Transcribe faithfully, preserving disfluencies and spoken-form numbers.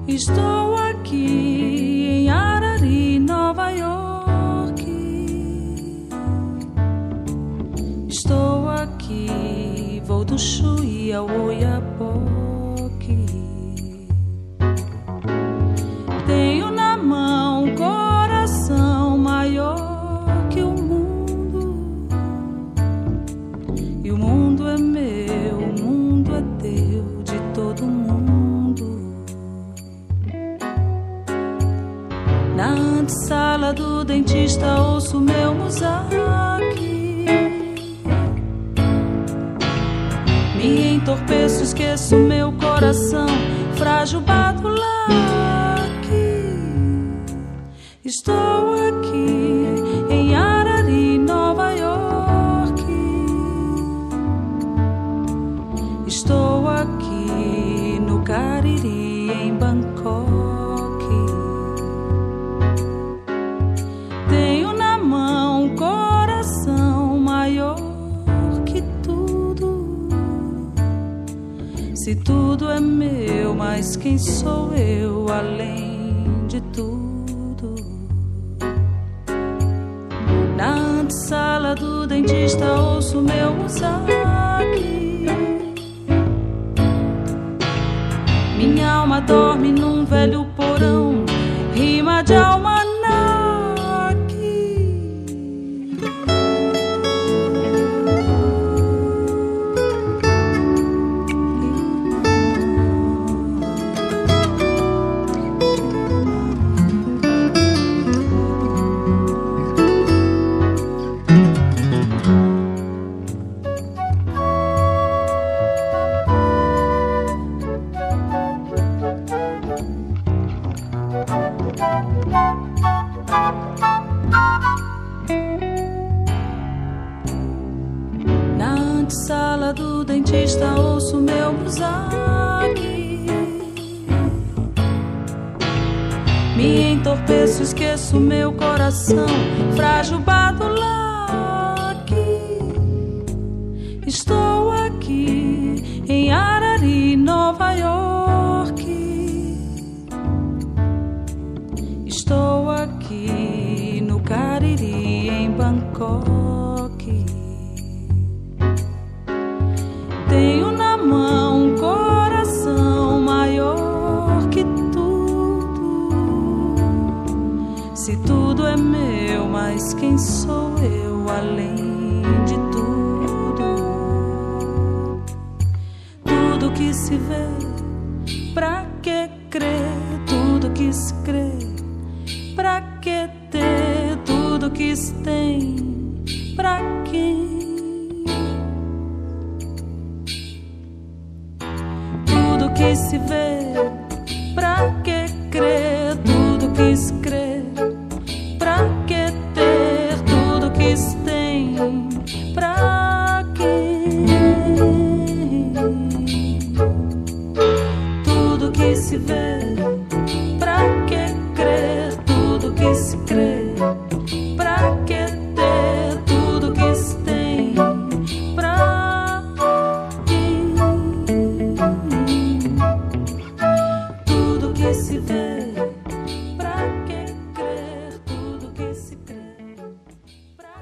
Estou aqui em Arari, Nova York. Estou aqui, vou do Chuí ao Oiapoque. Tenho na mão um coração maior que o mundo. E o mundo é meu, o mundo é teu, de todo mundo. Na antessala do dentista ouço meu musaque. Me entorpeço, esqueço meu coração frágil, bato lá. Estou aqui em Arari, Nova York. Estou aqui no Cariri, em Bangkok. Tenho na mão um coração maior que tudo. Se tudo é meu, mas quem sou eu além de tudo? Na antessala do dentista ouço meu musaque. Minha alma dorme num velho porão, rima de almanaque. Na antessala do dentista ouço meu musaque. Me entorpeço, esqueço meu coração frágil, bato lá aqui. Estou aqui em Arari, Nova York. Estou aqui no Cariri, em Bangkok. Tenho na mão um coração maior que tudo. Se tudo é meu, mas quem sou eu além de tudo? Tudo que se vê, pra que crer? Tudo que se crê, pra que ter? Tudo que se tem, pra quem? Tudo que se vê, pra que crer? Tudo que se crê, pra que ter? Tudo que se tem, pra quem? Tudo que se vê, pra que crer? Tudo que se crê, pra que ter? Tudo que se tem, pra quem? Tudo que se vê.